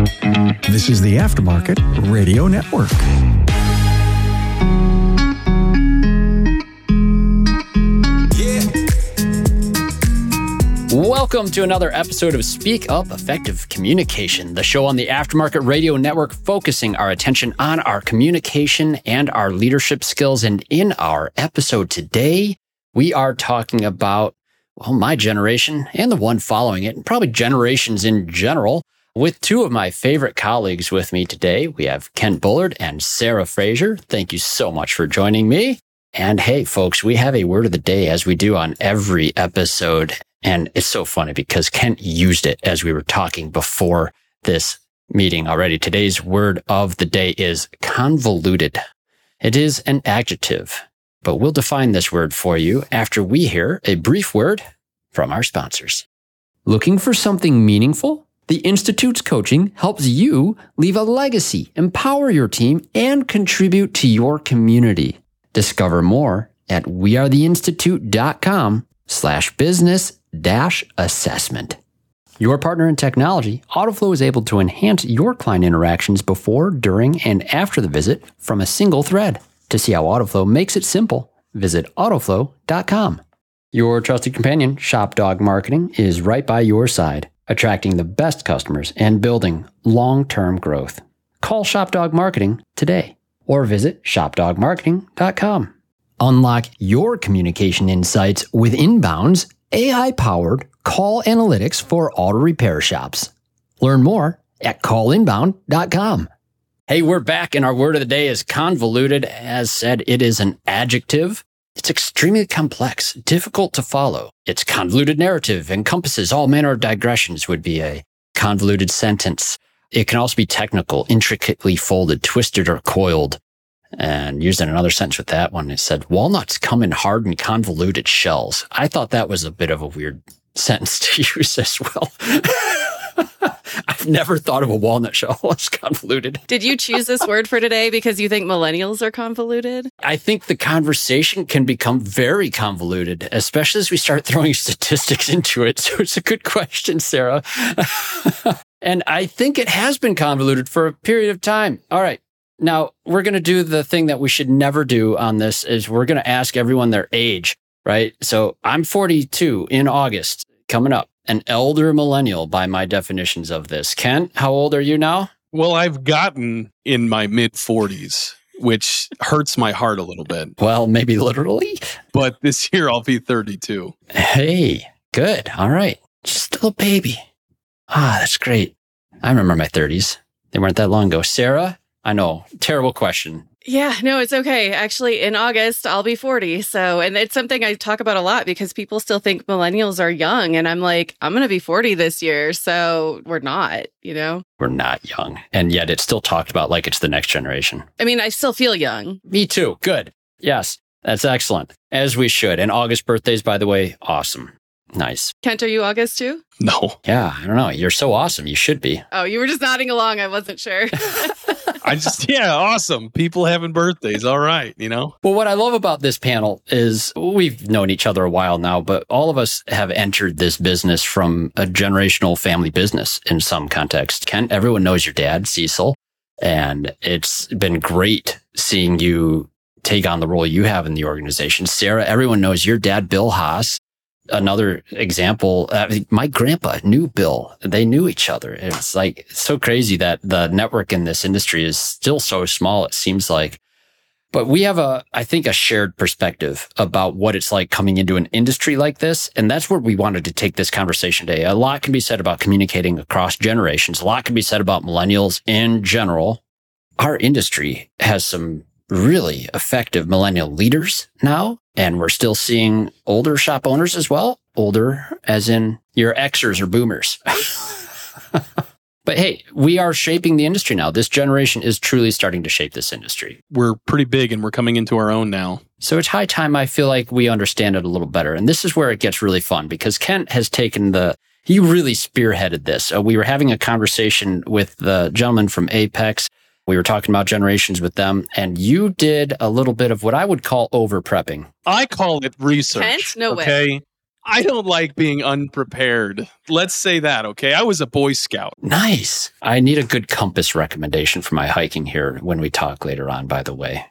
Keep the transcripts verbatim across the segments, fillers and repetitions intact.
This is the Aftermarket Radio Network. Welcome to another episode of Speak Up Effective Communication, the show on the Aftermarket Radio Network focusing our attention on our communication and our leadership skills. And in our episode today, we are talking about, well, my generation and the one following it, and probably generations in general, with two of my favorite colleagues with me today. We have Kent Bullard and Sarah Fraser. Thank you so much for joining me. And hey, folks, we have a word of the day as we do on every episode. And it's so funny because Kent used it as we were talking before this meeting already. Today's word of the day is convoluted. It is an adjective, but we'll define this word for you after we hear a brief word from our sponsors. Looking for something meaningful? The Institute's coaching helps you leave a legacy, empower your team, and contribute to your community. Discover more at wearetheinstitute.com slash business dash assessment. Your partner in technology, Autoflow is able to enhance your client interactions before, during, and after the visit from a single thread. To see how Autoflow makes it simple, visit autoflow dot com. Your trusted companion, ShopDog Marketing, is right by your side, attracting the best customers and building long-term growth. Call ShopDog Marketing today or visit shop dog marketing dot com. Unlock your communication insights with Inbound's A I-powered call analytics for auto repair shops. Learn more at call inbound dot com. Hey, we're back, and our word of the day is convoluted. As said, it is an adjective. It's extremely complex, difficult to follow. Its convoluted narrative encompasses all manner of digressions, would be a convoluted sentence. It can also be technical, intricately folded, twisted, or coiled. And used in another sentence with that one, it said, walnuts come in hard and convoluted shells. I thought that was a bit of a weird sentence to use as well. I've never thought of a walnut shell as convoluted. Did you choose this word for today because you think millennials are convoluted? I think the conversation can become very convoluted, especially as we start throwing statistics into it. So it's a good question, Sarah. And I think it has been convoluted for a period of time. All right. Now, we're going to do the thing that we should never do on this is we're going to ask everyone their age, right? So I'm forty-two in August, coming up, an elder millennial by my definitions of this. Ken, how old are you now? Well, I've gotten in my mid forties, which hurts my heart a little bit. Well, maybe literally. But this year I'll be thirty-two. Hey, good. All right. Just a little baby. Ah, that's great. I remember my thirties. They weren't that long ago. Sarah? I know. Terrible question. Yeah, no, it's okay. Actually, in August, I'll be forty. So, and it's something I talk about a lot because people still think millennials are young. And I'm like, I'm going to be forty this year. So we're not, you know? We're not young. And yet it's still talked about like it's the next generation. I mean, I still feel young. Me too. Good. Yes, that's excellent. As we should. And August birthdays, by the way, awesome. Nice. Kent, are you August too? No. Yeah, I don't know. You're so awesome. You should be. Oh, you were just nodding along. I wasn't sure. I just, yeah, awesome. People having birthdays. All right, you know? Well, what I love about this panel is we've known each other a while now, but all of us have entered this business from a generational family business in some context. Ken, everyone knows your dad, Cecil, and it's been great seeing you take on the role you have in the organization. Sarah, everyone knows your dad, Bill Haas. Another example, uh, my grandpa knew Bill. They knew each other. It's like it's so crazy that the network in this industry is still so small, it seems like. But we have a, I think, a shared perspective about what it's like coming into an industry like this. And that's where we wanted to take this conversation today. A lot can be said about communicating across generations. A lot can be said about millennials in general. Our industry has some really effective millennial leaders now. And we're still seeing older shop owners as well. Older as in your Xers or boomers. But hey, we are shaping the industry now. This generation is truly starting to shape this industry. We're pretty big and we're coming into our own now. So it's high time I feel like we understand it a little better. And this is where it gets really fun because Kent has taken the, he really spearheaded this. Uh, we were having a conversation with the gentleman from Apex. We were talking about generations with them, and you did a little bit of what I would call over prepping. I call it research. Kent? No okay? way. I don't like being unprepared. Let's say that, okay? I was a Boy Scout. Nice. I need a good compass recommendation for my hiking here when we talk later on, by the way.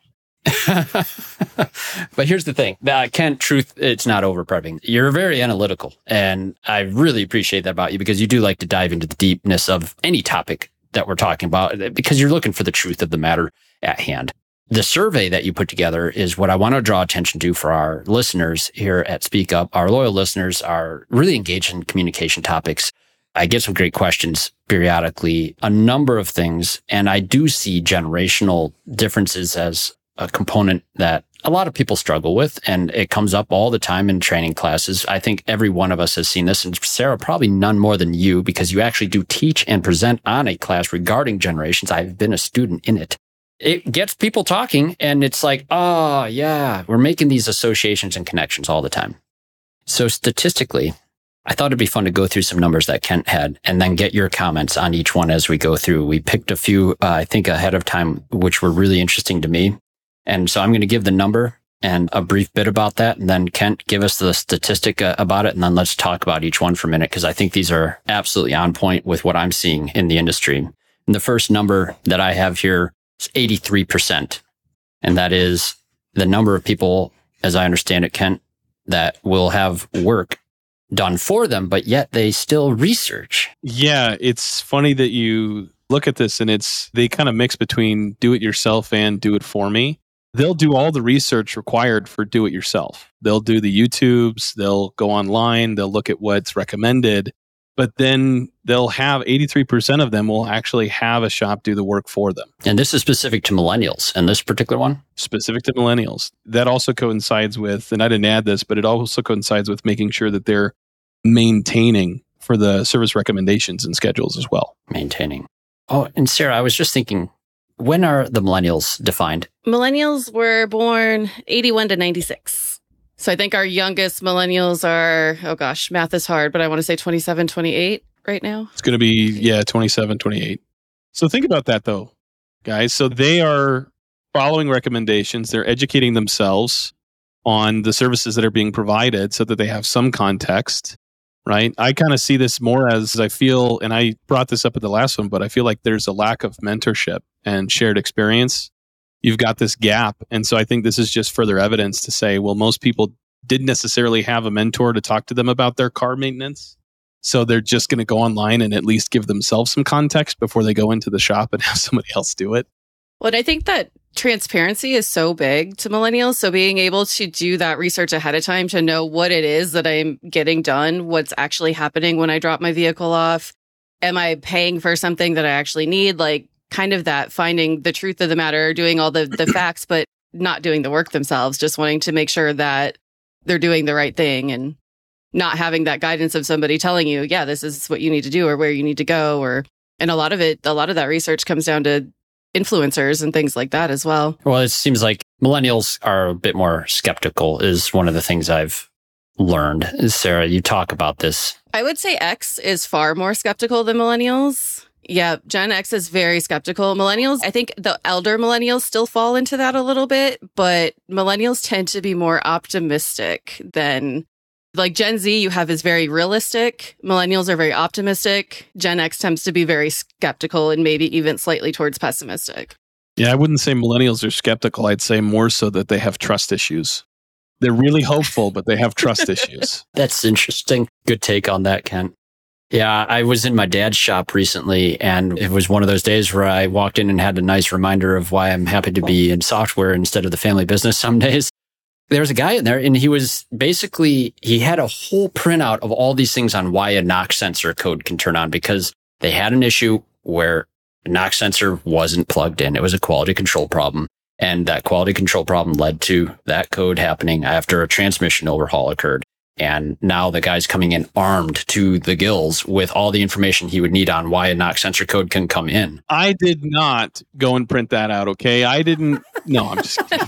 But here's the thing. Uh, Kent, truth, it's not over prepping. You're very analytical, and I really appreciate that about you because you do like to dive into the deepness of any topic that we're talking about because you're looking for the truth of the matter at hand. The survey that you put together is what I want to draw attention to for our listeners here at Speak Up. Our loyal listeners are really engaged in communication topics. I get some great questions periodically, a number of things, and I do see generational differences as a component that a lot of people struggle with, and it comes up all the time in training classes. I think every one of us has seen this, and Sarah, probably none more than you, because you actually do teach and present on a class regarding generations. I've been a student in it. It gets people talking, and it's like, oh, yeah, we're making these associations and connections all the time. So statistically, I thought it'd be fun to go through some numbers that Kent had and then get your comments on each one as we go through. We picked a few, uh, I think, ahead of time, which were really interesting to me. And so I'm going to give the number and a brief bit about that. And then Kent, give us the statistic uh, about it. And then let's talk about each one for a minute, because I think these are absolutely on point with what I'm seeing in the industry. And the first number that I have here is eighty-three percent. And that is the number of people, as I understand it, Kent, that will have work done for them, but yet they still research. Yeah, it's funny that you look at this and it's they kind of mix between do it yourself and do it for me. They'll do all the research required for do it yourself. They'll do the YouTubes, they'll go online, they'll look at what's recommended, but then they'll have eighty-three percent of them will actually have a shop do the work for them. And this is specific to millennials and this particular one? Specific to millennials. That also coincides with, and I didn't add this, but it also coincides with making sure that they're maintaining for the service recommendations and schedules as well. Maintaining. Oh, and Sarah, I was just thinking, when are the millennials defined? Millennials were born eighty-one to ninety-six. So I think our youngest millennials are, oh gosh, math is hard, but I want to say twenty-seven, twenty-eight right now. It's going to be, yeah, twenty-seven, twenty-eight. So think about that though, guys. So they are following recommendations. They're educating themselves on the services that are being provided so that they have some context. Right. I kind of see this more as I feel, and I brought this up at the last one, but I feel like there's a lack of mentorship and shared experience. You've got this gap. And so I think this is just further evidence to say, well, most people didn't necessarily have a mentor to talk to them about their car maintenance. So they're just going to go online and at least give themselves some context before they go into the shop and have somebody else do it. Well, and I think that transparency is so big to millennials. So being able to do that research ahead of time to know what it is that I'm getting done, what's actually happening when I drop my vehicle off. Am I paying for something that I actually need? Like kind of that finding the truth of the matter, doing all the, the facts, but not doing the work themselves, just wanting to make sure that they're doing the right thing and not having that guidance of somebody telling you, yeah, this is what you need to do or where you need to go. Or, and a lot of it, a lot of that research comes down to influencers and things like that as well. Well, it seems like millennials are a bit more skeptical is one of the things I've learned. Sarah, you talk about this. I would say X is far more skeptical than millennials. Yeah, Gen X is very skeptical. Millennials, I think the elder millennials still fall into that a little bit, but millennials tend to be more optimistic than like Gen Z, you have is very realistic. Millennials are very optimistic. Gen X tends to be very skeptical and maybe even slightly towards pessimistic. Yeah, I wouldn't say millennials are skeptical. I'd say more so that they have trust issues. They're really hopeful, but they have trust issues. That's interesting. Good take on that, Kent. Yeah, I was in my dad's shop recently, and it was one of those days where I walked in and had a nice reminder of why I'm happy to be in software instead of the family business some days. There was a guy in there, and he was basically, he had a whole printout of all these things on why a knock sensor code can turn on, because they had an issue where a knock sensor wasn't plugged in. It was a quality control problem. And that quality control problem led to that code happening after a transmission overhaul occurred. And now the guy's coming in armed to the gills with all the information he would need on why a knock sensor code can come in. I did not go and print that out, okay? I didn't. No, I'm just kidding.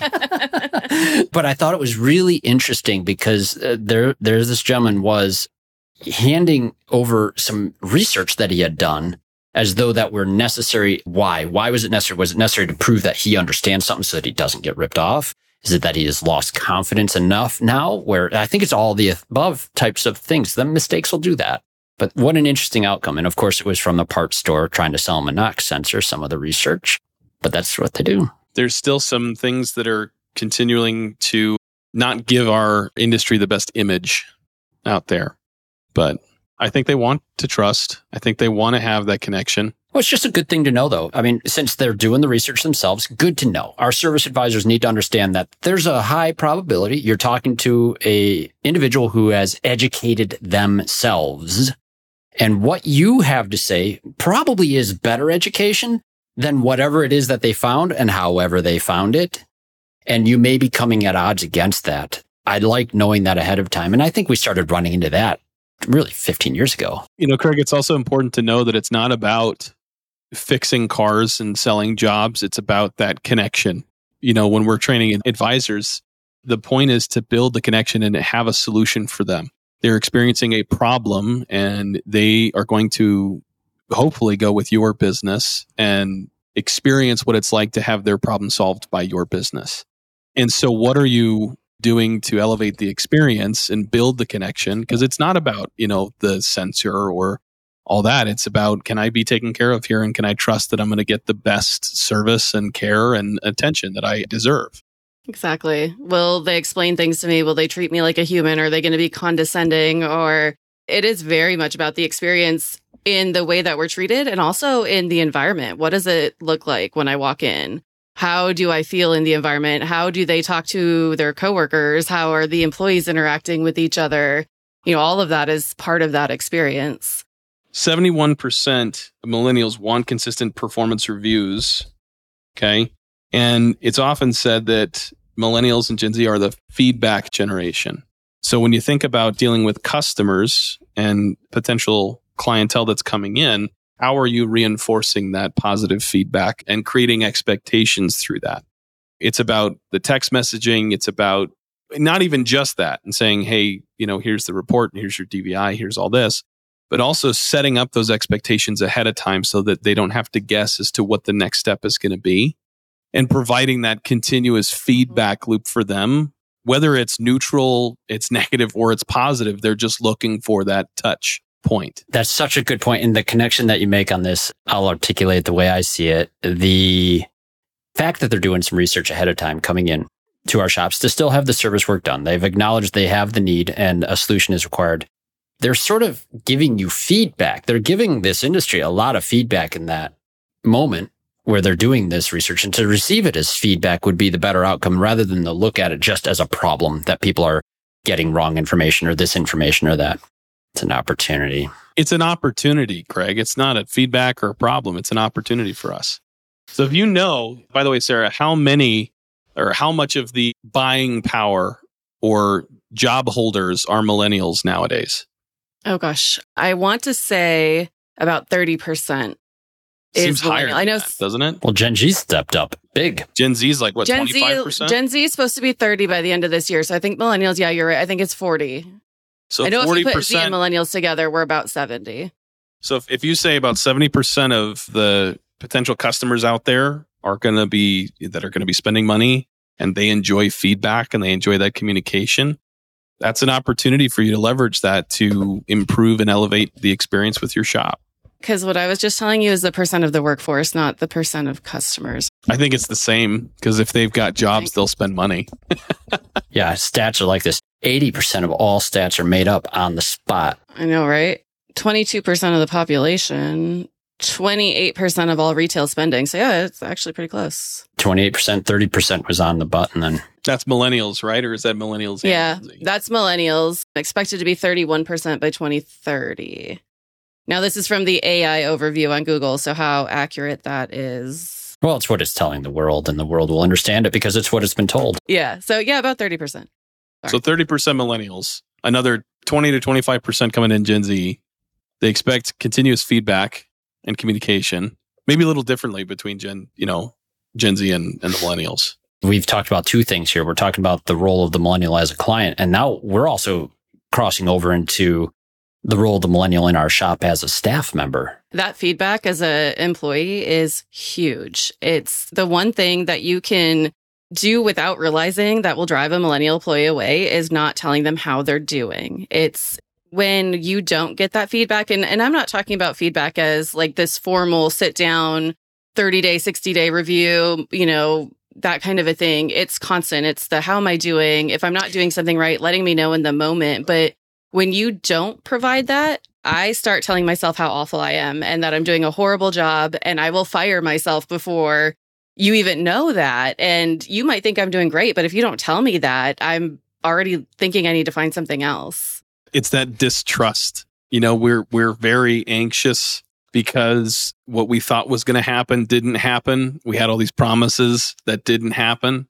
But I thought it was really interesting because uh, there, there's this gentleman was handing over some research that he had done as though that were necessary. Why? Why was it necessary? Was it necessary to prove that he understands something so that he doesn't get ripped off? Is it that he has lost confidence enough now where I think it's all the above types of things. The mistakes will do that. But what an interesting outcome. And of course, it was from the parts store trying to sell them a NOx sensor, some of the research. But that's what they do. There's still some things that are continuing to not give our industry the best image out there. But I think they want to trust. I think they want to have that connection. Well, it's just a good thing to know, though. I mean, since they're doing the research themselves, good to know. Our service advisors need to understand that there's a high probability you're talking to a individual who has educated themselves. And what you have to say probably is better education than whatever it is that they found and however they found it. And you may be coming at odds against that. I like knowing that ahead of time. And I think we started running into that really fifteen years ago. You know, Craig, it's also important to know that it's not about fixing cars and selling jobs. It's about that connection. You know, when we're training advisors, the point is to build the connection and have a solution for them. They're experiencing a problem and they are going to hopefully go with your business and experience what it's like to have their problem solved by your business. And so what are you doing to elevate the experience and build the connection? Because it's not about, you know, the sensor or all that. It's about, can I be taken care of here? And can I trust that I'm going to get the best service and care and attention that I deserve? Exactly. Will they explain things to me? Will they treat me like a human? Are they going to be condescending? Or it is very much about the experience in the way that we're treated and also in the environment. What does it look like when I walk in? How do I feel in the environment? How do they talk to their coworkers? How are the employees interacting with each other? You know, all of that is part of that experience. seventy-one percent of millennials want consistent performance reviews. Okay. And it's often said that millennials and Gen Z are the feedback generation. So when you think about dealing with customers and potential clientele that's coming in, how are you reinforcing that positive feedback and creating expectations through that? It's about the text messaging. It's about not even just that and saying, hey, you know, here's the report, here's your D V I, here's all this, but also setting up those expectations ahead of time so that they don't have to guess as to what the next step is going to be, and providing that continuous feedback loop for them, whether it's neutral, it's negative, or it's positive. They're just looking for that touch point. That's such a good point. And the connection that you make on this, I'll articulate the way I see it. The fact that they're doing some research ahead of time coming in to our shops to still have the service work done. They've acknowledged they have the need and a solution is required. They're sort of giving you feedback. They're giving this industry a lot of feedback in that moment where they're doing this research. And to receive it as feedback would be the better outcome rather than to look at it just as a problem that people are getting wrong information or this information or that. It's an opportunity. It's an opportunity, Craig. It's not a feedback or a problem. It's an opportunity for us. So if you know, by the way, Sarah, how many or how much of the buying power or job holders are millennials nowadays? Oh, gosh. I want to say about thirty percent. Seems higher than I know, that, doesn't it? Well, Gen Z stepped up big. Gen Z is like, what, Gen twenty-five percent? Z, Gen Z is supposed to be thirty by the end of this year. So I think millennials, yeah, you're right. I think it's forty. So I know forty percent, if you put Z and millennials together, we're about seventy. So if, if you say about seventy percent of the potential customers out there are going to be, that are going to be spending money and they enjoy feedback and they enjoy that communication, that's an opportunity for you to leverage that to improve and elevate the experience with your shop. Because what I was just telling you is the percent of the workforce, not the percent of customers. I think it's the same because if they've got jobs, they'll spend money. Yeah, stats are like this. eighty percent of all stats are made up on the spot. I know, right? twenty-two percent of the population, twenty-eight percent of all retail spending. So yeah, it's actually pretty close. twenty-eight percent, thirty percent was on the button then. That's millennials, right? Or is that millennials? Yeah, that's millennials. Expected to be thirty-one percent by twenty thirty. Now, this is from the A I overview on Google, so how accurate that is. Well, it's what it's telling the world, and the world will understand it because it's what it's been told. Yeah, so yeah, about thirty percent. Sorry. So thirty percent millennials, another twenty to twenty-five percent coming in Gen Z. They expect continuous feedback and communication, maybe a little differently between Gen, you know, Gen Z and, and the millennials. We've talked about two things here. We're talking about the role of the millennial as a client, and now we're also crossing over into the role of the millennial in our shop as a staff member. That feedback as an employee is huge. It's the one thing that you can do without realizing that will drive a millennial employee away is not telling them how they're doing. It's when you don't get that feedback. And, and I'm not talking about feedback as like this formal sit down, thirty day, sixty day review, you know, that kind of a thing. It's constant. It's the, how am I doing? If I'm not doing something right, letting me know in the moment. But when you don't provide that, I start telling myself how awful I am and that I'm doing a horrible job, and I will fire myself before you even know that. And you might think I'm doing great, but if you don't tell me that, I'm already thinking I need to find something else. It's that distrust. You know, we're we're very anxious because what we thought was going to happen didn't happen. We had all these promises that didn't happen.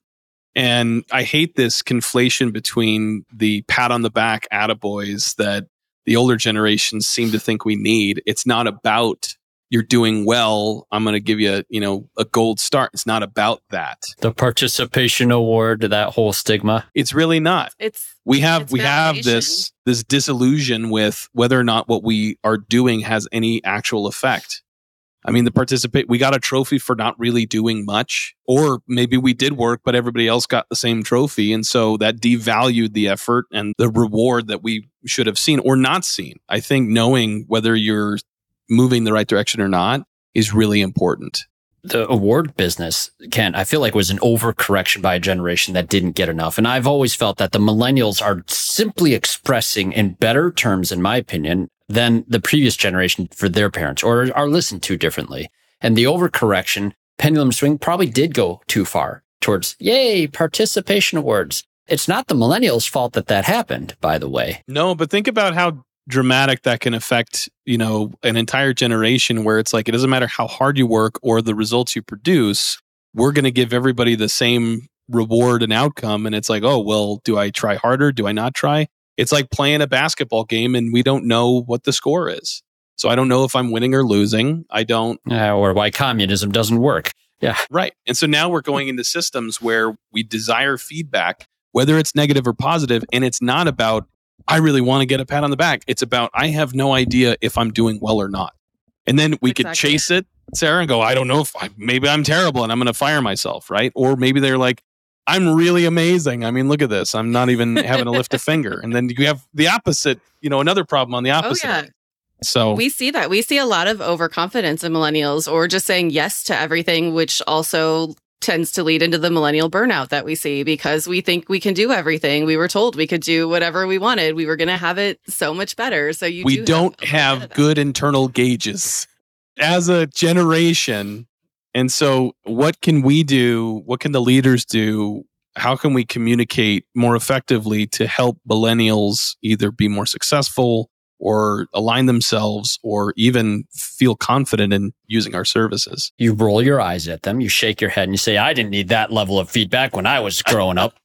And I hate this conflation between the pat on the back attaboys that the older generations seem to think we need. It's not about you're doing well, I'm going to give you, you know, a gold star. It's not about that. The participation award, that whole stigma. It's really not. It's we have it's we have validation. this this disillusion with whether or not what we are doing has any actual effect. I mean, the participate, we got a trophy for not really doing much, or maybe we did work, but everybody else got the same trophy. And so that devalued the effort and the reward that we should have seen or not seen. I think knowing whether you're moving the right direction or not is really important. The award business, Ken, I feel like was an overcorrection by a generation that didn't get enough. And I've always felt that the millennials are simply expressing in better terms, in my opinion, than the previous generation for their parents, or are listened to differently. And the overcorrection, pendulum swing, probably did go too far towards, yay, participation awards. It's not the millennials' fault that that happened, by the way. No, but think about how dramatic that can affect, you know, an entire generation where it's like, it doesn't matter how hard you work or the results you produce, we're going to give everybody the same reward and outcome. And it's like, oh, well, do I try harder? Do I not try? It's like playing a basketball game and we don't know what the score is. So I don't know if I'm winning or losing. I don't. Uh, or why communism doesn't work. Yeah. Right. And so now we're going into systems where we desire feedback, whether it's negative or positive. And it's not about, I really want to get a pat on the back. It's about, I have no idea if I'm doing well or not. And then we Exactly. could chase it, Sarah, and go, I don't know if I, maybe I'm terrible and I'm going to fire myself. Right. Or maybe they're like, I'm really amazing. I mean, look at this. I'm not even having to lift a finger. And then you have the opposite, you know, another problem on the opposite. Oh, yeah. end. So We see that. We see a lot of overconfidence in millennials, or just saying yes to everything, which also tends to lead into the millennial burnout that we see because we think we can do everything. We were told we could do whatever we wanted. We were going to have it so much better. So you we do don't have, have good internal gauges as a generation. And so what can we do? What can the leaders do? How can we communicate more effectively to help millennials either be more successful or align themselves or even feel confident in using our services? You roll your eyes at them, you shake your head and you say, I didn't need that level of feedback when I was growing up.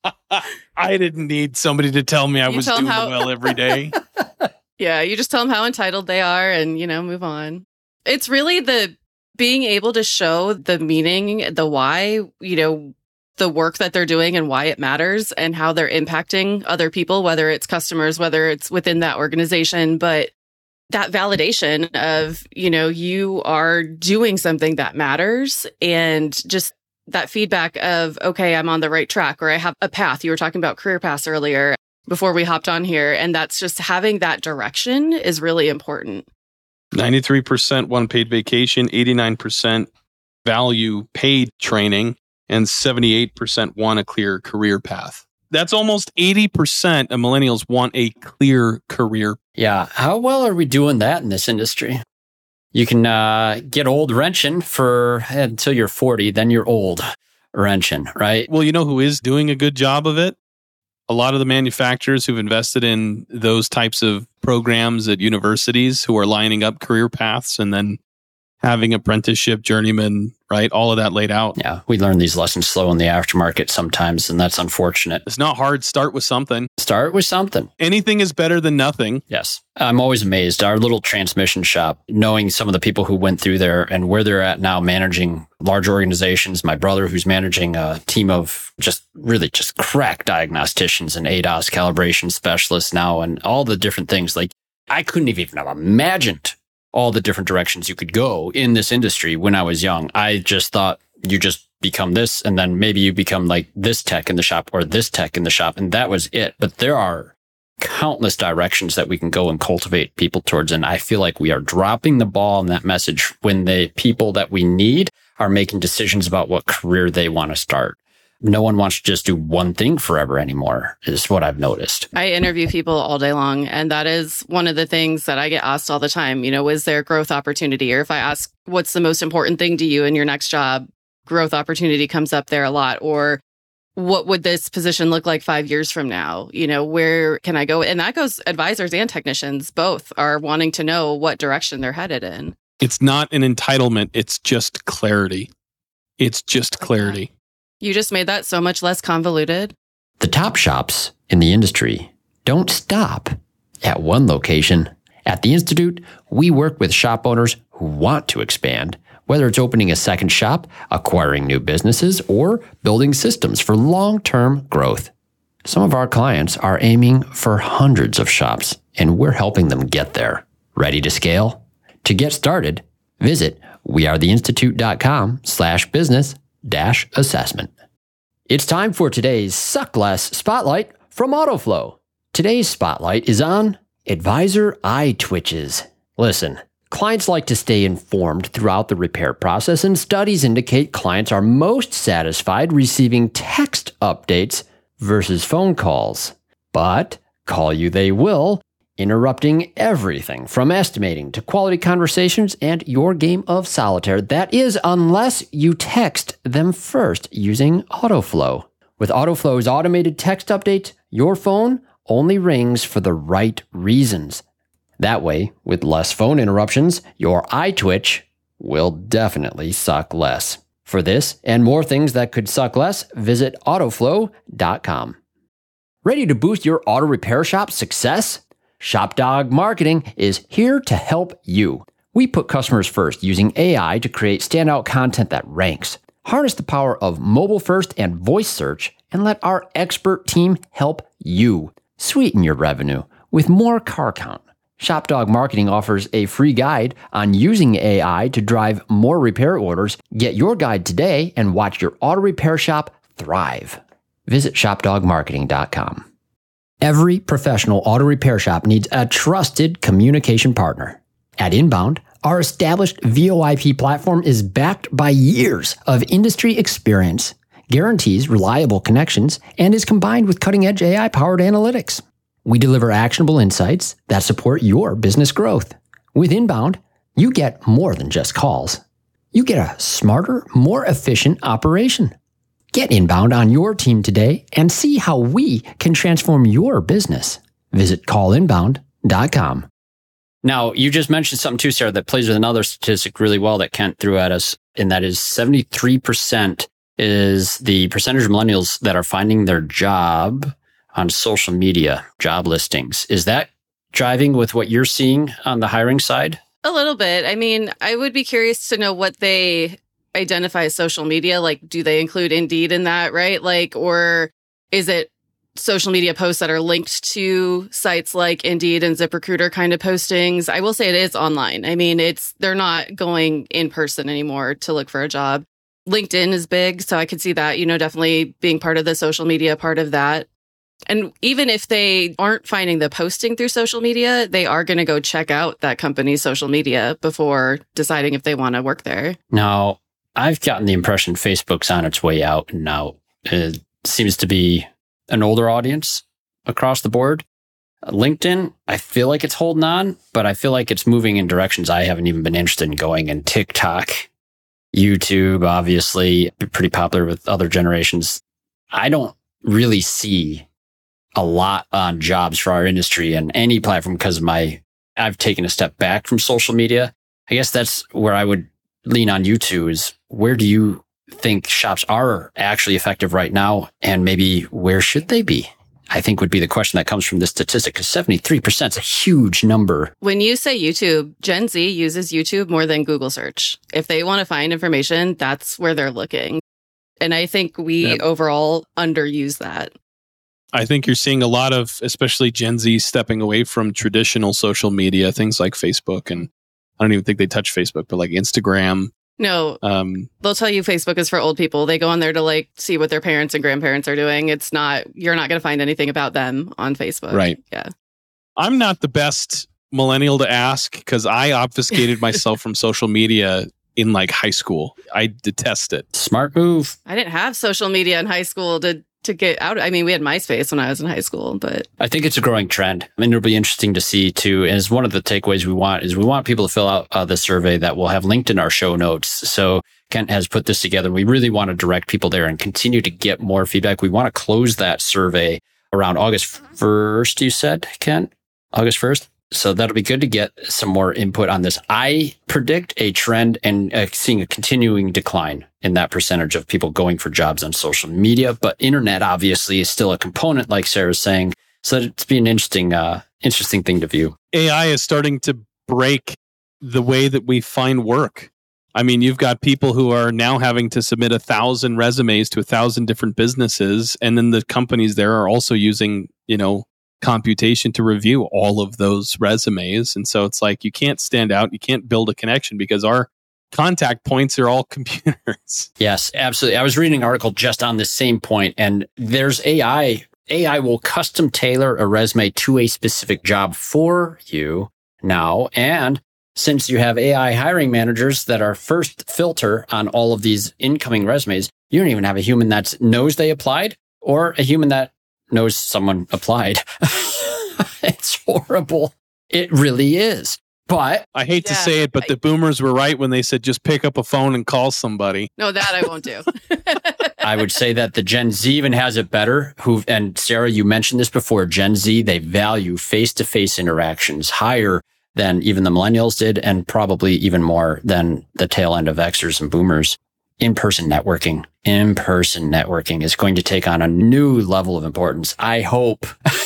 I didn't need somebody to tell me I You was tell 'em doing how- well every day. Yeah, you just tell them how entitled they are and, you know, move on. It's really the being able to show the meaning, the why, you know, the work that they're doing and why it matters and how they're impacting other people, whether it's customers, whether it's within that organization. But that validation of, you know, you are doing something that matters, and just that feedback of, okay, I'm on the right track, or I have a path. You were talking about career paths earlier before we hopped on here. And that's just having that direction is really important. ninety-three percent won paid vacation, eighty-nine percent value paid training, and seventy-eight percent want a clear career path. That's almost eighty percent of millennials want a clear career. Yeah. How well are we doing that in this industry? You can uh, get old wrenching for until you're forty, then you're old wrenching, right? Well, you know who is doing a good job of it? A lot of the manufacturers who've invested in those types of programs at universities who are lining up career paths and then having apprenticeship, journeyman, right? All of that laid out. Yeah. We learn these lessons slow in the aftermarket sometimes, and that's unfortunate. It's not hard. Start with something. Start with something. Anything is better than nothing. Yes. I'm always amazed. Our little transmission shop, knowing some of the people who went through there and where they're at now managing large organizations. My brother, who's managing a team of just really just crack diagnosticians and A D A S calibration specialists now, and all the different things. Like, I couldn't have even have imagined all the different directions you could go in this industry when I was young. I just thought you just become this, and then maybe you become like this tech in the shop or this tech in the shop, and that was it. But there are countless directions that we can go and cultivate people towards. And I feel like we are dropping the ball on that message when the people that we need are making decisions about what career they want to start. No one wants to just do one thing forever anymore, is what I've noticed. I interview people all day long, and that is one of the things that I get asked all the time. You know, is there growth opportunity? Or if I ask, what's the most important thing to you in your next job? Growth opportunity comes up there a lot. Or what would this position look like five years from now? You know, where can I go? And that goes advisors and technicians both are wanting to know what direction they're headed in. It's not an entitlement. It's just clarity. It's just clarity. You just made that so much less convoluted. The top shops in the industry don't stop at one location. At the Institute, we work with shop owners who want to expand, whether it's opening a second shop, acquiring new businesses, or building systems for long-term growth. Some of our clients are aiming for hundreds of shops, and we're helping them get there. Ready to scale? To get started, visit wearetheinstitute.com slash business dash assessment. It's time for today's Suck Less Spotlight from AutoFlow. Today's spotlight is on advisor eye twitches. Listen, clients like to stay informed throughout the repair process, and studies indicate clients are most satisfied receiving text updates versus phone calls. But call you they will, interrupting everything from estimating to quality conversations and your game of solitaire. That is, unless you text them first using AutoFlow. With AutoFlow's automated text updates, your phone only rings for the right reasons. That way, with less phone interruptions, your eye twitch will definitely suck less. For this and more things that could suck less, visit autoflow dot com. Ready to boost your auto repair shop's success? ShopDog Marketing is here to help you. We put customers first using A I to create standout content that ranks. Harness the power of mobile first and voice search and let our expert team help you sweeten your revenue with more car count. ShopDog Marketing offers a free guide on using A I to drive more repair orders. Get your guide today and watch your auto repair shop thrive. Visit shop dog marketing dot com. Every professional auto repair shop needs a trusted communication partner. At Inbound, our established V O I P platform is backed by years of industry experience, guarantees reliable connections, and is combined with cutting-edge A I-powered analytics. We deliver actionable insights that support your business growth. With Inbound, you get more than just calls. You get a smarter, more efficient operation. Get Inbound on your team today and see how we can transform your business. Visit call inbound dot com. Now, you just mentioned something too, Sarah, that plays with another statistic really well that Kent threw at us, and that is seventy-three percent is the percentage of millennials that are finding their job on social media, job listings. Is that driving with what you're seeing on the hiring side? A little bit. I mean, I would be curious to know what they identify as social media. Like, do they include Indeed in that, right? Like, or is it social media posts that are linked to sites like Indeed and ZipRecruiter kind of postings? I will say it is online. I mean, it's they're not going in person anymore to look for a job. LinkedIn is big, so I could see that, you know, definitely being part of the social media part of that. And even if they aren't finding the posting through social media, they are going to go check out that company's social media before deciding if they want to work there. Now, I've gotten the impression Facebook's on its way out now. It seems to be an older audience across the board. LinkedIn, I feel like it's holding on, but I feel like it's moving in directions I haven't even been interested in going. And TikTok, YouTube, obviously, pretty popular with other generations. I don't really see a lot on jobs for our industry and any platform because of my, I've taken a step back from social media. I guess that's where I would lean on you two is where do you think shops are actually effective right now? And maybe where should they be? I think would be the question that comes from this statistic because seventy-three percent is a huge number. When you say YouTube, Gen Z uses YouTube more than Google search. If they want to find information, that's where they're looking. And I think we yep. overall underuse that. I think you're seeing a lot of, especially Gen Z, stepping away from traditional social media, things like Facebook. And I don't even think they touch Facebook, but like Instagram, No, Um, they'll tell you Facebook is for old people. They go on there to like see what their parents and grandparents are doing. It's not, you're not going to find anything about them on Facebook. Right. Yeah. I'm not the best millennial to ask because I obfuscated myself from social media in like high school. I detest it. Smart move. I didn't have social media in high school to to get out. I mean, we had MySpace when I was in high school, but I think it's a growing trend. I mean, it'll be interesting to see too. And it's one of the takeaways we want is we want people to fill out uh, the survey that we'll have linked in our show notes. So Kent has put this together. We really want to direct people there and continue to get more feedback. We want to close that survey around August first, you said, Kent? August first? So that'll be good to get some more input on this. I predict a trend and uh, seeing a continuing decline in that percentage of people going for jobs on social media. But internet obviously is still a component, like Sarah's saying. So it's be an interesting, uh, interesting thing to view. A I is starting to break the way that we find work. I mean, you've got people who are now having to submit a thousand resumes to a thousand different businesses. And then the companies there are also using, you know, computation to review all of those resumes. And so it's like, you can't stand out. You can't build a connection because our contact points are all computers. Yes, absolutely. I was reading an article just on this same point, and there's A I. A I will custom tailor a resume to a specific job for you now. And since you have A I hiring managers that are first filter on all of these incoming resumes, you don't even have a human that knows they applied or a human that knows someone applied. It's horrible. It really is. But I hate Yeah, to say it, but I- the boomers were right when they said just pick up a phone and call somebody. no, that I won't do. I would say that the Gen Z even has it better. Who and Sarah, you mentioned this before. Gen Z, they value face-to-face interactions higher than even the millennials did, and probably even more than the tail end of Xers and boomers. In-person networking, in-person networking is going to take on a new level of importance. I hope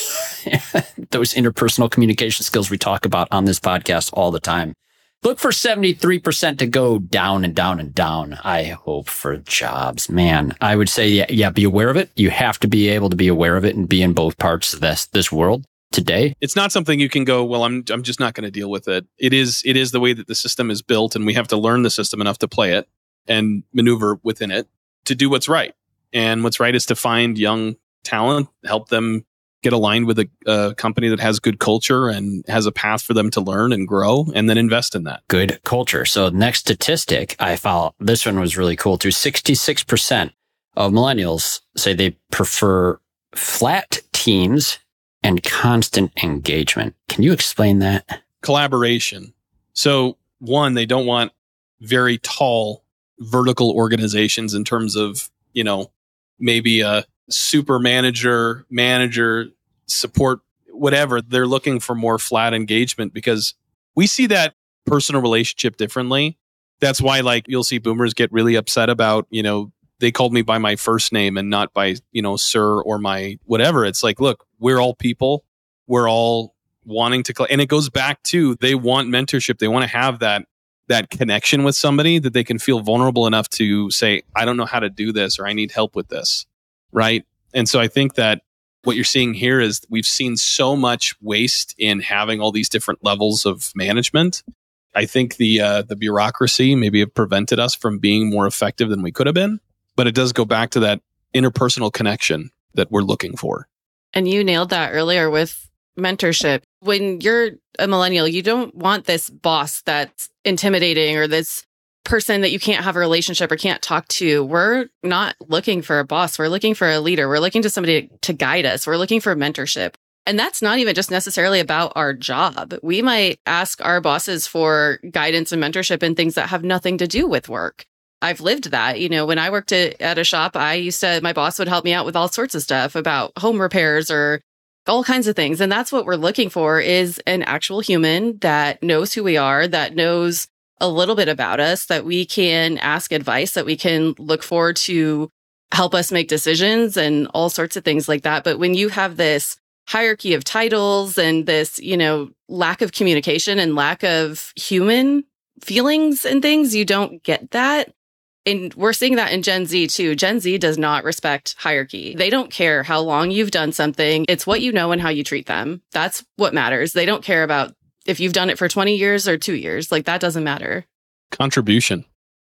those interpersonal communication skills we talk about on this podcast all the time. Look for seventy-three percent to go down and down and down. I hope for jobs, man. I would say, yeah, yeah, be aware of it. You have to be able to be aware of it and be in both parts of this, this world today. It's not something you can go, well, I'm I'm just not going to deal with it. It is it is the way that the system is built, and we have to learn the system enough to play it and maneuver within it to do what's right. And what's right is to find young talent, help them get aligned with a, a company that has good culture and has a path for them to learn and grow, and then invest in that. Good culture. So next statistic I found, this one was really cool too. sixty-six percent of millennials say they prefer flat teams and constant engagement. Can you explain that? Collaboration. So one, they don't want very tall vertical organizations in terms of, you know, maybe a super manager, manager, support, whatever. They're looking for more flat engagement because we see that personal relationship differently. That's why, like, you'll see boomers get really upset about, you know, they called me by my first name and not by, you know, sir or my whatever. It's like, look, we're all people. We're all wanting to, and it goes back to, they want mentorship. They want to have that, that connection with somebody that they can feel vulnerable enough to say, I don't know how to do this, or I need help with this. Right. And so I think that what you're seeing here is we've seen so much waste in having all these different levels of management. I think the uh, the bureaucracy maybe have prevented us from being more effective than we could have been. But it does go back to that interpersonal connection that we're looking for. And you nailed that earlier with mentorship. When you're a millennial, you don't want this boss that's intimidating or this person that you can't have a relationship or can't talk to. We're not looking for a boss. We're looking for a leader. We're looking to somebody to guide us. We're looking for mentorship. And that's not even just necessarily about our job. We might ask our bosses for guidance and mentorship in things that have nothing to do with work. I've lived that. You know, when I worked at, at a shop, I used to, my boss would help me out with all sorts of stuff about home repairs or all kinds of things. And that's what we're looking for, is an actual human that knows who we are, that knows a little bit about us, that we can ask advice, that we can look forward to help us make decisions and all sorts of things like that. But when you have this hierarchy of titles and this, you know, lack of communication and lack of human feelings and things, you don't get that. And we're seeing that in Gen Z too. Gen Z does not respect hierarchy. They don't care how long you've done something. It's what you know and how you treat them. That's what matters. They don't care about if you've done it for twenty years or two years. Like, that doesn't matter. Contribution.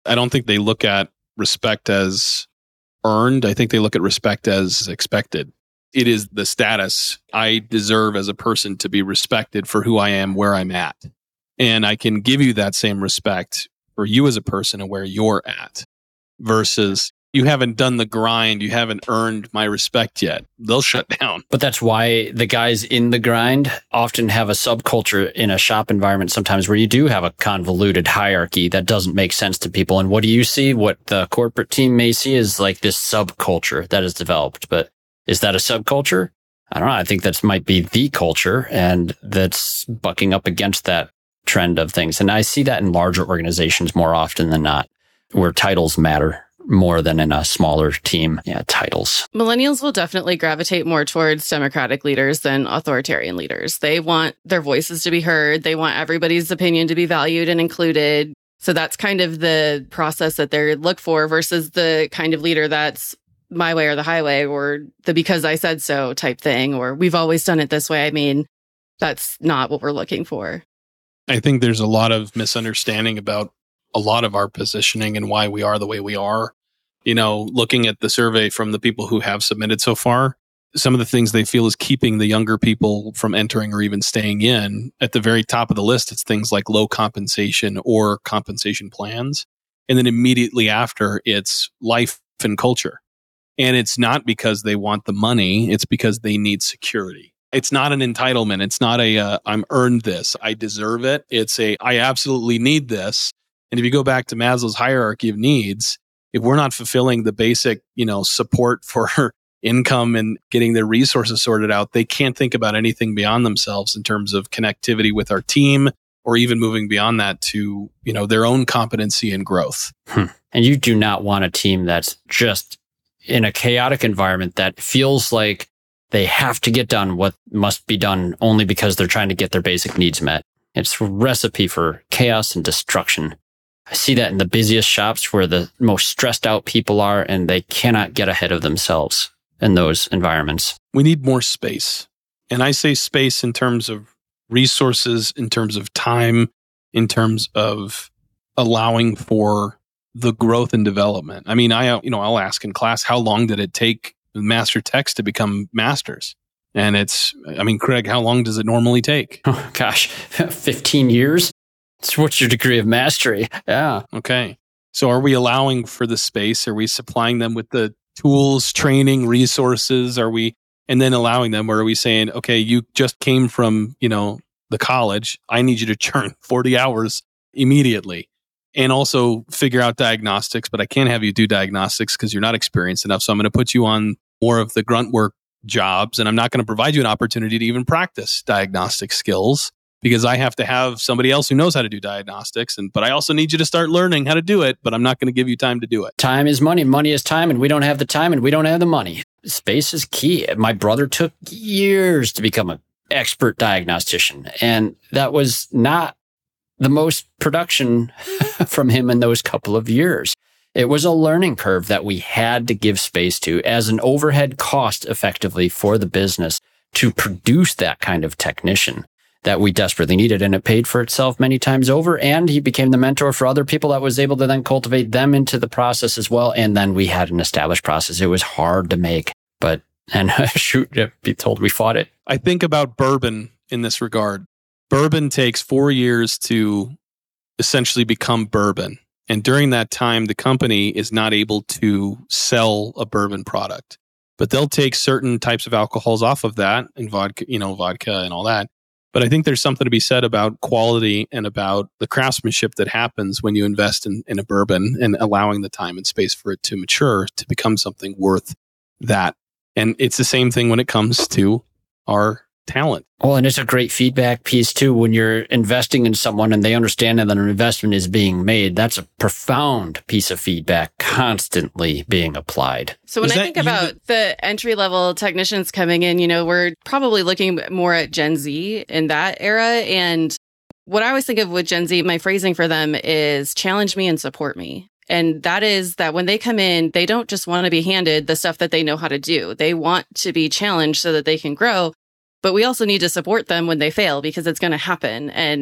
I don't think they look at respect as earned. I think they look at respect as expected. It is the status I deserve as a person to be respected for who I am, where I'm at. And I can give you that same respect for you as a person and where you're at versus you haven't done the grind. You haven't earned my respect yet. They'll shut down. But that's why the guys in the grind often have a subculture in a shop environment sometimes where you do have a convoluted hierarchy that doesn't make sense to people. And what do you see? What the corporate team may see is like this subculture that is developed. But is that a subculture? I don't know. I think that might be the culture, and that's bucking up against that trend of things. And I see that in larger organizations more often than not, where titles matter more than in a smaller team. Yeah, titles. Millennials will definitely gravitate more towards democratic leaders than authoritarian leaders. They want their voices to be heard. They want everybody's opinion to be valued and included. So that's kind of the process that they look for versus the kind of leader that's my way or the highway, or the because I said so type thing, or we've always done it this way. I mean, that's not what we're looking for. I think there's a lot of misunderstanding about a lot of our positioning and why we are the way we are. You know, looking at the survey from the people who have submitted so far, some of the things they feel is keeping the younger people from entering or even staying in. At the very top of the list, it's things like low compensation or compensation plans. And then immediately after, it's life and culture. And it's not because they want the money, it's because they need security. It's not an entitlement. It's not a, uh, I'm earned this, I deserve it. It's a, I absolutely need this. And if you go back to Maslow's hierarchy of needs, if we're not fulfilling the basic, you know, support for income and getting their resources sorted out, they can't think about anything beyond themselves in terms of connectivity with our team, or even moving beyond that to, you know, their own competency and growth. Hmm. And you do not want a team that's just in a chaotic environment that feels like they have to get done what must be done only because they're trying to get their basic needs met. It's a recipe for chaos and destruction. I see that in the busiest shops where the most stressed out people are, and they cannot get ahead of themselves in those environments. We need more space. And I say space in terms of resources, in terms of time, in terms of allowing for the growth and development. I mean, I, you know, I'll ask in class, how long did it take master techs to become masters? And it's, I mean, Craig, how long does it normally take? Oh, gosh, fifteen years? So what's your degree of mastery? Yeah. Okay. So are we allowing for the space? Are we supplying them with the tools, training, resources? Are we, and then allowing them, or are we saying, okay, you just came from, you know, the college. I need you to churn forty hours immediately. And also figure out diagnostics, but I can't have you do diagnostics because you're not experienced enough. So I'm going to put you on more of the grunt work jobs, and I'm not going to provide you an opportunity to even practice diagnostic skills because I have to have somebody else who knows how to do diagnostics. And but I also need you to start learning how to do it, but I'm not going to give you time to do it. Time is money. Money is time, and we don't have the time, and we don't have the money. Space is key. My brother took years to become an expert diagnostician, and that was not the most production from him in those couple of years. It was a learning curve that we had to give space to as an overhead cost effectively for the business to produce that kind of technician that we desperately needed. And it paid for itself many times over. And he became the mentor for other people that was able to then cultivate them into the process as well. And then we had an established process. It was hard to make, but, and shoot, be told we fought it. I think about bourbon in this regard. Bourbon takes four years to essentially become bourbon. And during that time, the company is not able to sell a bourbon product. But they'll take certain types of alcohols off of that, and vodka, you know, vodka and all that. But I think there's something to be said about quality and about the craftsmanship that happens when you invest in, in a bourbon and allowing the time and space for it to mature to become something worth that. And it's the same thing when it comes to our talent. Well, and it's a great feedback piece too. When you're investing in someone and they understand that an investment is being made, that's a profound piece of feedback constantly being applied. So when Was I think about that- the entry level technicians coming in, you know, we're probably looking more at Gen Z in that era. And what I always think of with Gen Z, my phrasing for them is challenge me and support me. And that is that when they come in, they don't just want to be handed the stuff that they know how to do. They want to be challenged so that they can grow. But we also need to support them when they fail because it's going to happen. And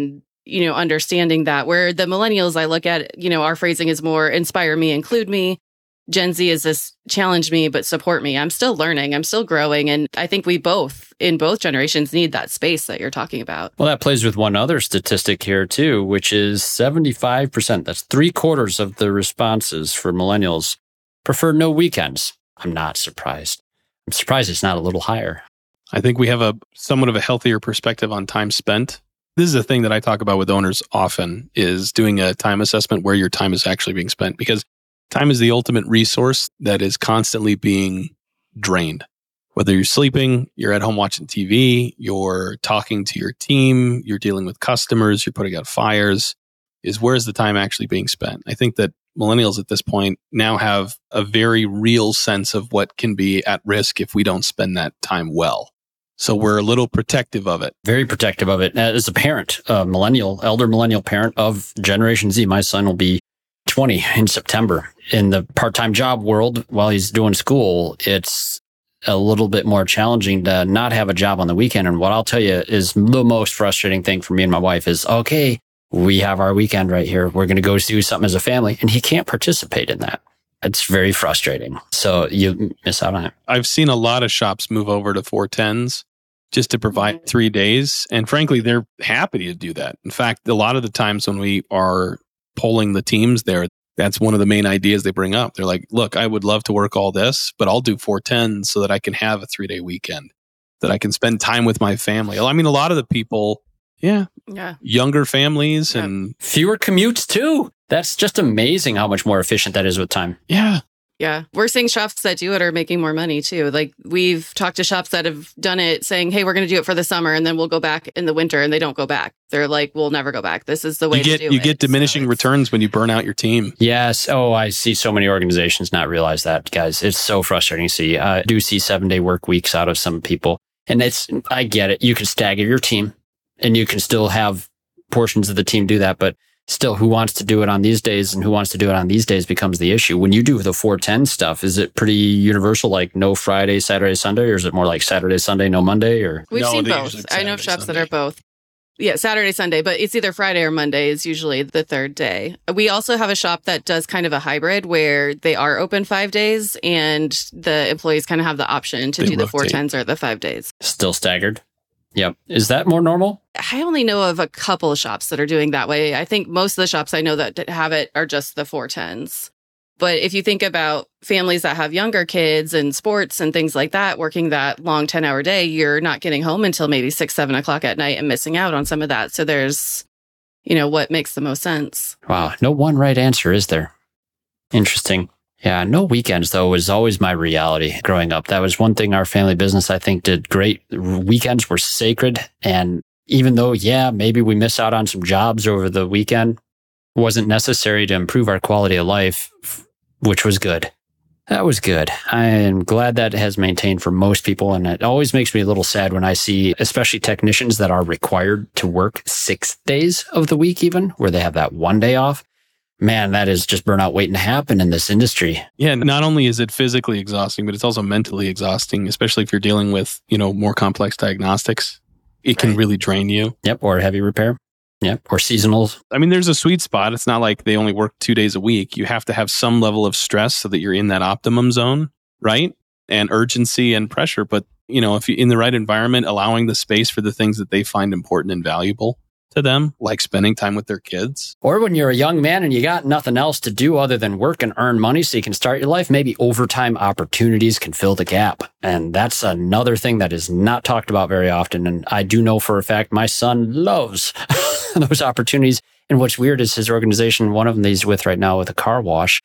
you know, understanding that. Where the millennials, I look at, you know, our phrasing is more inspire me, include me. Gen Z is this challenge me, but support me. I'm still learning. I'm still growing. And I think we both, in both generations, need that space that you're talking about. Well, that plays with one other statistic here, too, which is seventy-five percent. That's three quarters of the responses for millennials prefer no weekends. I'm not surprised. I'm surprised it's not a little higher. I think we have a somewhat of a healthier perspective on time spent. This is a thing that I talk about with owners often, is doing a time assessment where your time is actually being spent, because time is the ultimate resource that is constantly being drained. Whether you're sleeping, you're at home watching T V, you're talking to your team, you're dealing with customers, you're putting out fires, is where's the time actually being spent? I think that millennials at this point now have a very real sense of what can be at risk if we don't spend that time well. So we're a little protective of it. Very protective of it. As a parent, a millennial, elder millennial parent of Generation Z, my son will be twenty in September. In the part-time job world, while he's doing school, it's a little bit more challenging to not have a job on the weekend. And what I'll tell you is the most frustrating thing for me and my wife is, okay, we have our weekend right here. We're going to go do something as a family. And he can't participate in that. It's very frustrating. So you miss out on it. I've seen a lot of shops move over to four tens just to provide three days. And frankly, they're happy to do that. In fact, a lot of the times when we are polling the teams there, that's one of the main ideas they bring up. They're like, look, I would love to work all this, but I'll do four tens so that I can have a three day weekend, that I can spend time with my family. I mean, a lot of the people, yeah, yeah, younger families yeah. and fewer commutes too. That's just amazing how much more efficient that is with time. Yeah. Yeah. We're seeing shops that do it are making more money too. Like we've talked to shops that have done it saying, hey, we're going to do it for the summer and then we'll go back in the winter, and they don't go back. They're like, we'll never go back. This is the way you get, to do you it. You get diminishing so returns when you burn out your team. Yes. Oh, I see so many organizations not realize that, guys. It's so frustrating to see. I do see seven day work weeks out of some people. And it's, I get it. You can stagger your team and you can still have portions of the team do that, but still, who wants to do it on these days and who wants to do it on these days becomes the issue. When you do the four ten stuff, is it pretty universal, like no Friday, Saturday, Sunday, or is it more like Saturday, Sunday, no Monday? Or We've no, seen they both. usually I know Saturday, shops Sunday. that are both. Yeah, Saturday, Sunday, but it's either Friday or Monday is usually the third day. We also have a shop that does kind of a hybrid where they are open five days and the employees kind of have the option to They do the rotate. four tens or the five days. Still staggered? Yep. Is that more normal? I only know of a couple of shops that are doing that way. I think most of the shops I know that have it are just the four tens. But if you think about families that have younger kids and sports and things like that, working that long ten hour day, you're not getting home until maybe six, seven o'clock at night and missing out on some of that. So there's, you know, what makes the most sense. Wow. No one right answer, is there? Interesting. Yeah, no weekends, though, was always my reality growing up. That was one thing our family business, I think, did great. Weekends were sacred. And even though, yeah, maybe we miss out on some jobs over the weekend, it wasn't necessary to improve our quality of life, which was good. That was good. I am glad that has maintained for most people. And it always makes me a little sad when I see, especially technicians that are required to work six days of the week, even where they have that one day off. Man, that is just burnout waiting to happen in this industry. Yeah, not only is it physically exhausting, but it's also mentally exhausting, especially if you're dealing with, you know, more complex diagnostics. It can Right. really drain you. Yep. Or heavy repair. Yep. Or seasonal. I mean, there's a sweet spot. It's not like they only work two days a week. You have to have some level of stress so that you're in that optimum zone, right? And urgency and pressure. But, you know, if you're in the right environment, allowing the space for the things that they find important and valuable to them, like spending time with their kids. Or when you're a young man and you got nothing else to do other than work and earn money so you can start your life, maybe overtime opportunities can fill the gap. And that's another thing that is not talked about very often. And I do know for a fact my son loves those opportunities. And what's weird is his organization, one of them that he's with right now with a car wash,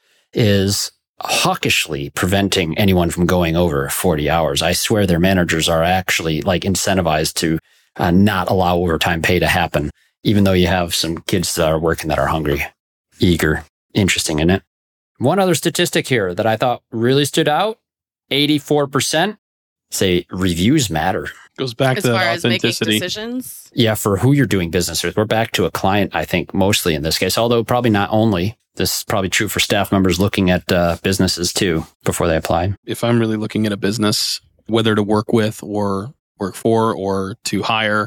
is hawkishly preventing anyone from going over forty hours. I swear their managers are actually like incentivized to uh, not allow overtime pay to happen, even though you have some kids that are working that are hungry, eager. Interesting, isn't it? One other statistic here that I thought really stood out, eighty-four percent say reviews matter. Goes back As to far as making authenticity. decisions. Yeah, for who you're doing business with. We're back to a client, I think, mostly in this case, although probably not only. This is probably true for staff members looking at uh, businesses too before they apply. If I'm really looking at a business, whether to work with or work for or to hire,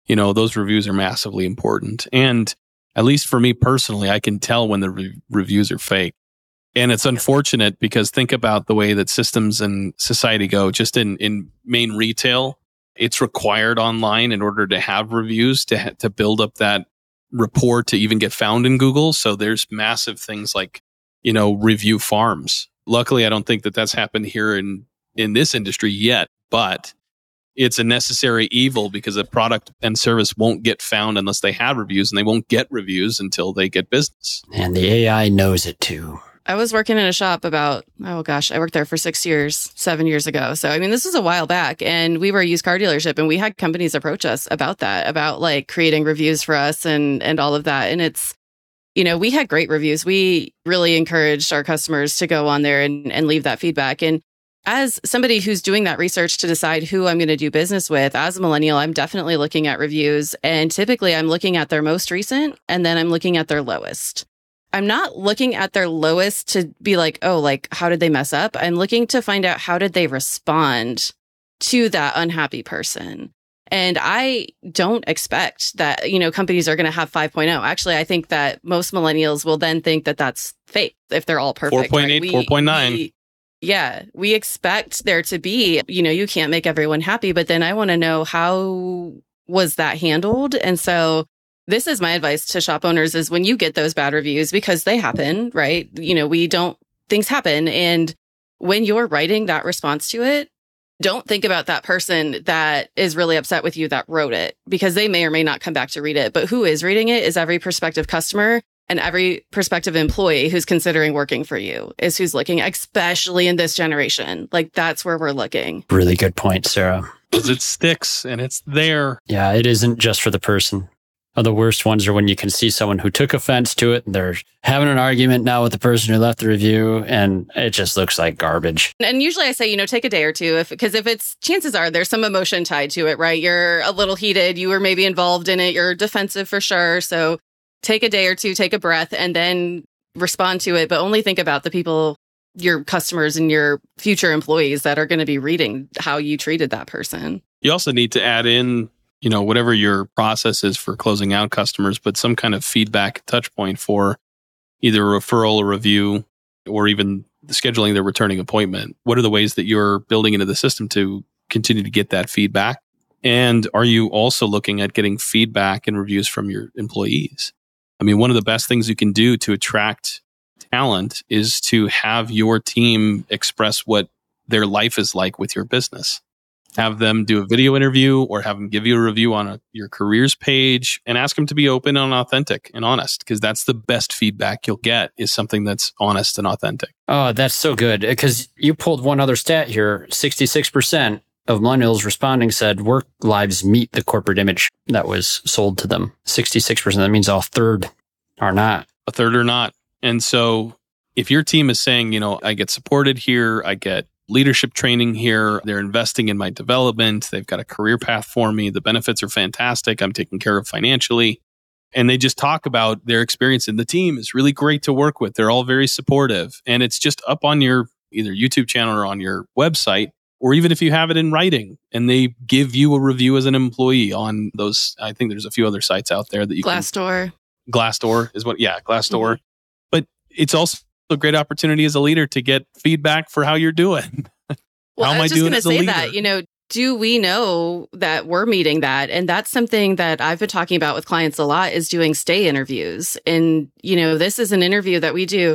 you know, those reviews are massively important. And at least for me personally, I can tell when the re- reviews are fake. And it's unfortunate because think about the way that systems and society go. Just in, in main retail, it's required online in order to have reviews to ha- to build up that rapport to even get found in Google. So there's massive things like, you know, review farms. Luckily, I don't think that that's happened here in, in this industry yet, but it's a necessary evil because a product and service won't get found unless they have reviews, and they won't get reviews until they get business. And the A I knows it too. I was working in a shop about, oh gosh, I worked there for six years, seven years ago. So, I mean, this was a while back, and we were a used car dealership, and we had companies approach us about that, about like creating reviews for us and, and all of that. And it's, you know, we had great reviews. We really encouraged our customers to go on there and, and leave that feedback. And as somebody who's doing that research to decide who I'm going to do business with, as a millennial, I'm definitely looking at reviews. And typically I'm looking at their most recent, and then I'm looking at their lowest. I'm not looking at their lowest to be like, oh, like, how did they mess up? I'm looking to find out how did they respond to that unhappy person. And I don't expect that, you know, companies are going to have five point oh. Actually, I think that most millennials will then think that that's fake if they're all perfect. four point eight, right? four point nine. We, yeah, we expect there to be, you know, you can't make everyone happy, but then I want to know how was that handled? And so this is my advice to shop owners is when you get those bad reviews, because they happen, right? You know, we don't, things happen. And when you're writing that response to it, don't think about that person that is really upset with you that wrote it, because they may or may not come back to read it. But who is reading it is every prospective customer and every prospective employee who's considering working for you is who's looking, especially in this generation. Like that's where we're looking. Really good point, Sarah. Because it sticks and it's there. Yeah, it isn't just for the person. Oh, the worst ones are when you can see someone who took offense to it and they're having an argument now with the person who left the review, and it just looks like garbage. And usually I say, you know, take a day or two, if because if it's, chances are there's some emotion tied to it, right? You're a little heated, you were maybe involved in it, you're defensive for sure. So take a day or two, take a breath, and then respond to it. But only think about the people, your customers and your future employees that are going to be reading how you treated that person. You also need to add in, you know, whatever your process is for closing out customers, but some kind of feedback touch point for either a referral or review, or even scheduling the returning appointment. What are the ways that you're building into the system to continue to get that feedback? And are you also looking at getting feedback and reviews from your employees? I mean, one of the best things you can do to attract talent is to have your team express what their life is like with your business. Have them do a video interview or have them give you a review on a, your careers page, and ask them to be open and authentic and honest, because that's the best feedback you'll get, is something that's honest and authentic. Oh, that's so good. Because you pulled one other stat here. sixty-six percent of millennials responding said work lives meet the corporate image that was sold to them. sixty-six percent. That means a third are not. A third are not. And so if your team is saying, you know, I get supported here, I get leadership training here, they're investing in my development, they've got a career path for me, the benefits are fantastic, I'm taken care of financially, and they just talk about their experience in the team is really great to work with. They're all very supportive, and it's just up on your either YouTube channel or on your website, or even if you have it in writing, and they give you a review as an employee on those. I think there's a few other sites out there that you Glassdoor. can... Glassdoor is what, yeah, Glassdoor. Mm-hmm. But it's also a great opportunity as a leader to get feedback for how you're doing. Well, how am I I, was just doing going to as a say leader? that, you know, do we know that we're meeting that? And that's something that I've been talking about with clients a lot, is doing stay interviews. And, you know, this is an interview that we do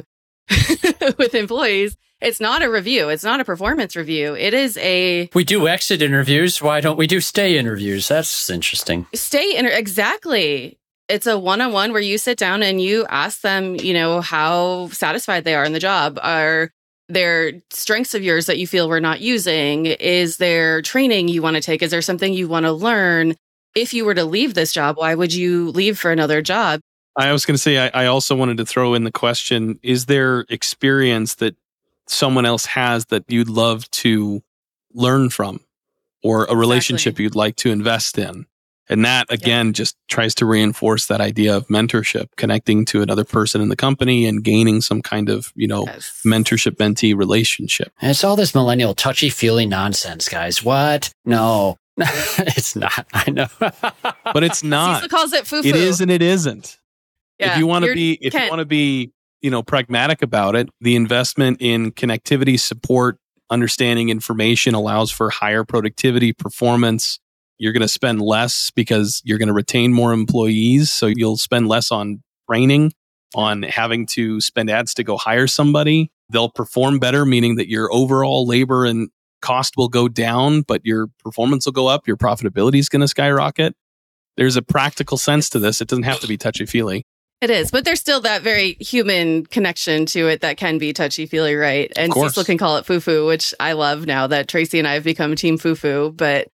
with employees. It's not a review. It's not a performance review. It is a... We do exit interviews. Why don't we do stay interviews? That's interesting. Stay inter- Exactly. It's a one-on-one where you sit down and you ask them, you know, how satisfied they are in the job. Are there strengths of yours that you feel we're not using? Is there training you want to take? Is there something you want to learn? If you were to leave this job, why would you leave for another job? I was going to say, I, I also wanted to throw in the question, is there experience that someone else has that you'd love to learn from, or a relationship exactly. you'd like to invest in? And that, again, yeah. just tries to reinforce that idea of mentorship, connecting to another person in the company and gaining some kind of, you know, yes. mentorship mentee relationship. And it's all this millennial touchy-feely nonsense, guys. What? No. It's not. I know. But it's not. Cecil calls it foo-foo. It is and it isn't. Yeah, if you want to you're- be, if Ken. you want to be, you know, pragmatic about it, the investment in connectivity, support, understanding information allows for higher productivity, performance. You're going to spend less because you're going to retain more employees. So you'll spend less on training, on having to spend ads to go hire somebody. They'll perform better, meaning that your overall labor and cost will go down, but your performance will go up. Your profitability is going to skyrocket. There's a practical sense to this. It doesn't have to be touchy-feely. It is, but there's still that very human connection to it that can be touchy-feely, right? And course. Cecil can call it foo-foo, which I love now that Tracy and I have become team foo-foo. But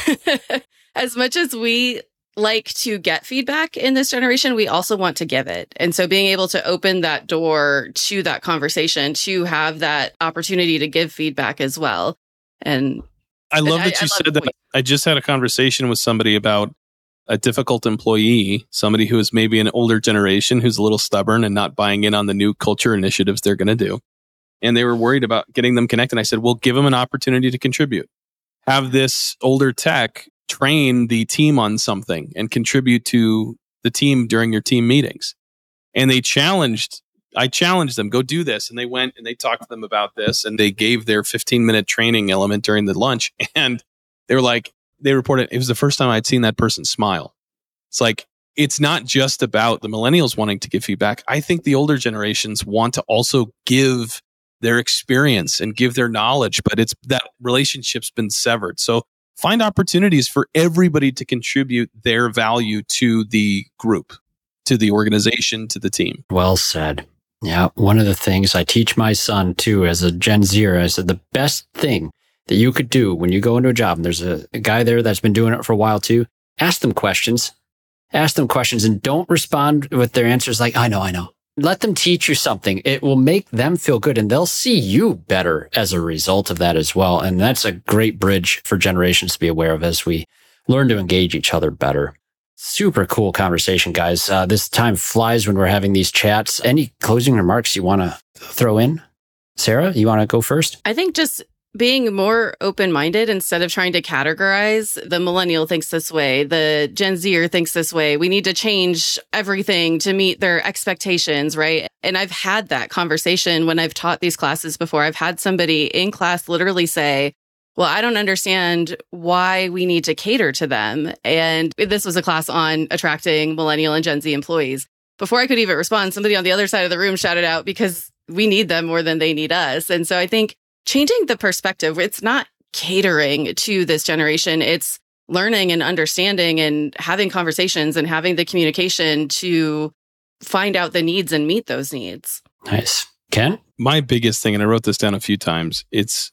as much as we like to get feedback in this generation, we also want to give it. And so being able to open that door to that conversation, to have that opportunity to give feedback as well. And I love and that I- you I love said the that. point. I just had a conversation with somebody about a difficult employee, somebody who is maybe an older generation who's a little stubborn and not buying in on the new culture initiatives they're going to do. And they were worried about getting them connected. I said, well, give them an opportunity to contribute. Have this older tech train the team on something and contribute to the team during your team meetings. And they challenged, I challenged them, go do this. And they went and they talked to them about this and they gave their fifteen minute training element during the lunch. And they were like, they reported it was the first time I'd seen that person smile. It's like, it's not just about the millennials wanting to give feedback. I think the older generations want to also give their experience and give their knowledge, but it's that relationship's been severed. So find opportunities for everybody to contribute their value to the group, to the organization, to the team. Well said. Yeah. One of the things I teach my son too, as a Gen Zer, I said the best thing that you could do when you go into a job, and there's a, a guy there that's been doing it for a while too, ask them questions. Ask them questions and don't respond with their answers like, I know, I know. Let them teach you something. It will make them feel good and they'll see you better as a result of that as well. And that's a great bridge for generations to be aware of as we learn to engage each other better. Super cool conversation, guys. Uh, this time flies when we're having these chats. Any closing remarks you want to throw in? Sarah, you want to go first? I think just being more open-minded instead of trying to categorize. The millennial thinks this way. The Gen Zer thinks this way. We need to change everything to meet their expectations, right? And I've had that conversation when I've taught these classes before. I've had somebody in class literally say, well, I don't understand why we need to cater to them. And this was a class on attracting millennial and Gen Z employees. Before I could even respond, somebody on the other side of the room shouted out, because we need them more than they need us. And so I think changing the perspective, it's not catering to this generation. It's learning and understanding and having conversations and having the communication to find out the needs and meet those needs. Nice. Ken? My biggest thing, and I wrote this down a few times, it's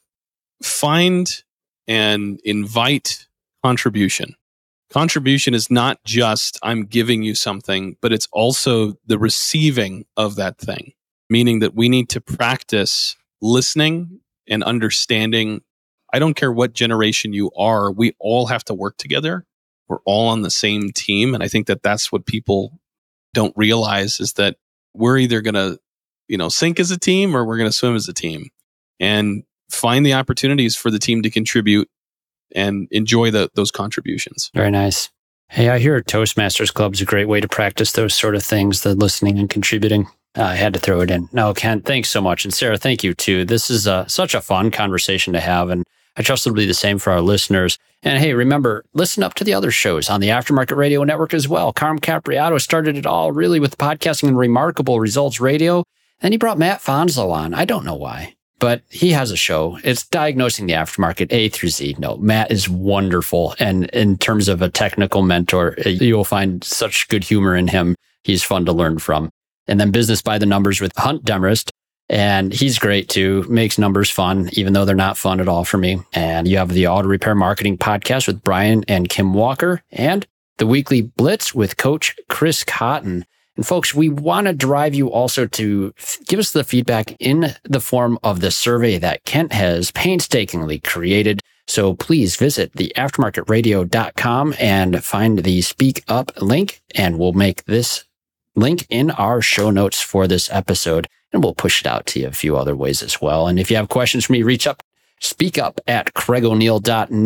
find and invite contribution. Contribution is not just I'm giving you something, but it's also the receiving of that thing, meaning that we need to practice listening and understanding. I don't care what generation you are, we all have to work together. We're all on the same team. And I think that that's what people don't realize, is that we're either going to, you know, sink as a team or we're going to swim as a team, and find the opportunities for the team to contribute and enjoy the, those contributions. Very nice. Hey, I hear Toastmasters Club's a great way to practice those sort of things, the listening and contributing. Uh, I had to throw it in. No, Ken, thanks so much. And Sarah, thank you too. This is uh, such a fun conversation to have, and I trust it'll be the same for our listeners. And hey, remember, listen up to the other shows on the Aftermarket Radio Network as well. Carm Capriato started it all really with podcasting and Remarkable Results Radio. And he brought Matt Fonzo on. I don't know why, but he has a show. It's Diagnosing the Aftermarket A through Z. No, Matt is wonderful. And in terms of a technical mentor, you'll find such good humor in him. He's fun to learn from. And then Business by the Numbers with Hunt Demarest. And he's great too. Makes numbers fun, even though they're not fun at all for me. And you have the Auto Repair Marketing Podcast with Brian and Kim Walker, and the Weekly Blitz with Coach Chris Cotton. And folks, we want to drive you also to f- give us the feedback in the form of the survey that Kent has painstakingly created. So please visit the aftermarket radio dot com and find the Speak Up link, and we'll make this link in our show notes for this episode, and we'll push it out to you a few other ways as well. And if you have questions for me, reach up, speak up at craig o'neill dot net.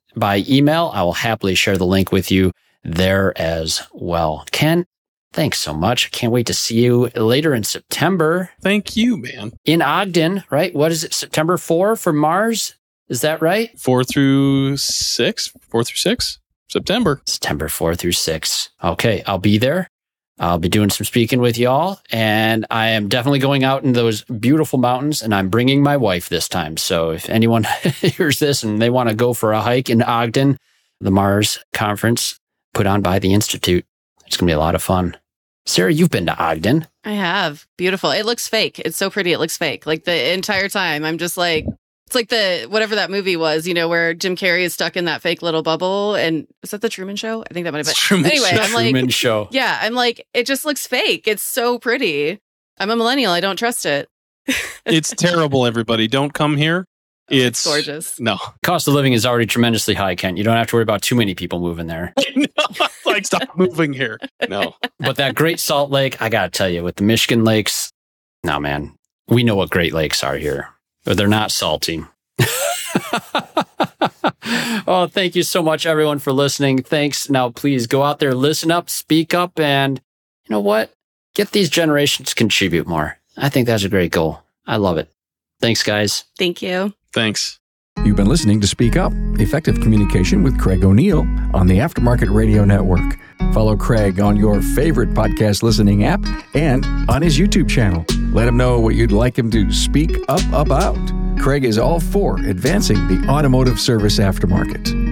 by email, I will happily share the link with you there as well. Ken, thanks so much. Can't wait to see you later in September. Thank you, man. In Ogden, right? What is it? September fourth for Mars? Is that right? Four through six? Four through six? September. September fourth through sixth. Okay, I'll be there. I'll be doing some speaking with y'all, and I am definitely going out in those beautiful mountains, and I'm bringing my wife this time. So if anyone hears this and they want to go for a hike in Ogden, the Mars conference put on by the Institute, it's going to be a lot of fun. Sarah, you've been to Ogden. I have. Beautiful. It looks fake. It's so pretty. It looks fake. Like the entire time, I'm just like, it's like the, whatever that movie was, you know, where Jim Carrey is stuck in that fake little bubble. And is that the Truman Show? I think that might have been. Truman anyway, Show. I'm like, Truman Show. Yeah, I'm like, it just looks fake. It's so pretty. I'm a millennial. I don't trust it. It's terrible, everybody. Don't come here. It's, It's gorgeous. No. Cost of living is already tremendously high, Kent. You don't have to worry about too many people moving there. No, like, stop moving here. No. But that Great Salt Lake, I got to tell you, with the Michigan lakes, no, man, we know what Great Lakes are here, but they're not salty. Oh, thank you so much, everyone, for listening. Thanks. Now, please go out there, listen up, speak up, and you know what? Get these generations to contribute more. I think that's a great goal. I love it. Thanks, guys. Thank you. Thanks. You've been listening to Speak Up, Effective Communication with Craig O'Neill on the Aftermarket Radio Network. Follow Craig on your favorite podcast listening app and on his YouTube channel. Let him know what you'd like him to speak up about. Craig is all for advancing the automotive service aftermarket.